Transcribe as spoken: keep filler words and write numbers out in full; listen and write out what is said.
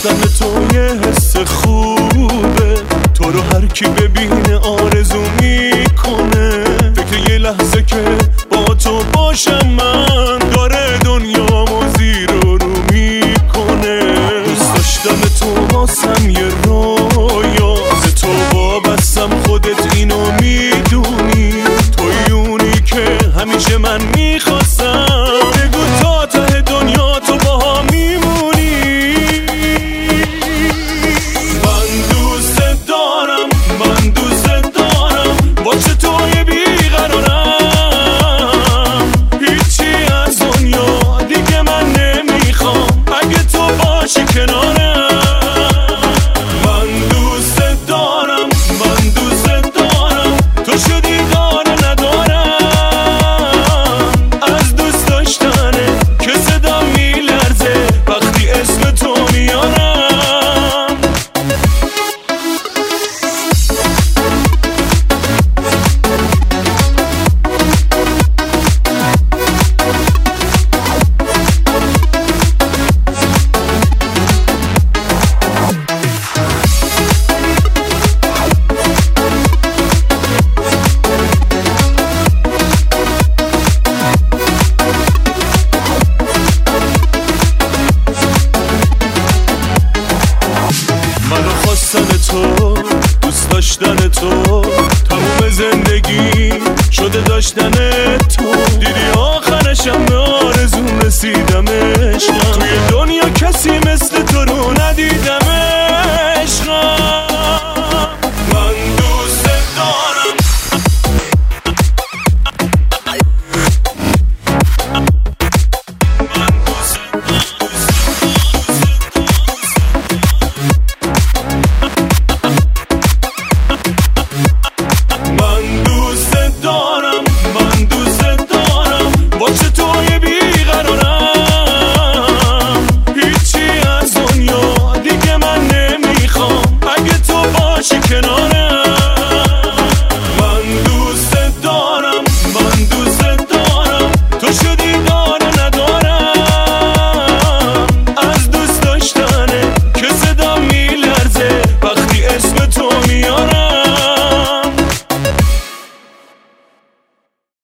داشتن تو یه حس خوبه، تو رو هر کی ببینه آرزو میکنه. فکر یه لحظه که با تو باشم من، داره دنیامو زیر و رو میکنه. دوست داشتن تو واسم یه رویا، ز تو وابستم خودت اینو میدونی. توی اونی که همیشه من میخواستم، بگو تا ته دنیا تو باها میمونی. من دوست دارم، من دوست دارم، واسه توی بیقرارم. هیچی از دنیا دیگه من نمیخوام، اگه تو باشی کنارم. من دوست دارم، من دوست دارم، تو شدی داره ندارم. از دوست داشتنه که صدا میلرزه وقتی اسم تو میارم. منو خواستن تو، دوست داشتن تو، تموم زندگی شده داشتن تو. دیدی آخرشم به آرزوم رسیدم عشقم. توی